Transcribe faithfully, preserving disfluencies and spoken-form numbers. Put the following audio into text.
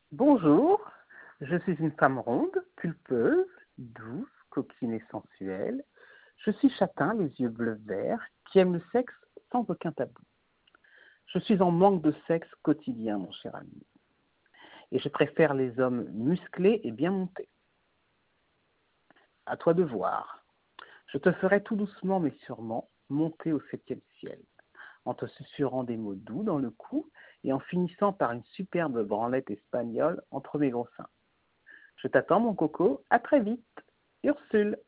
Bonjour, je suis une femme ronde, pulpeuse, douce, coquine et sensuelle. Je suis châtain, les yeux bleu-vert, qui aime le sexe sans aucun tabou. Je suis en manque de sexe quotidien, mon cher ami. Et je préfère les hommes musclés et bien montés. À toi de voir. Je te ferai tout doucement mais sûrement monter au septième ciel, en te susurrant des mots doux dans le cou et en finissant par une superbe branlette espagnole entre mes gros seins. Je t'attends, mon coco. À très vite. Ursule.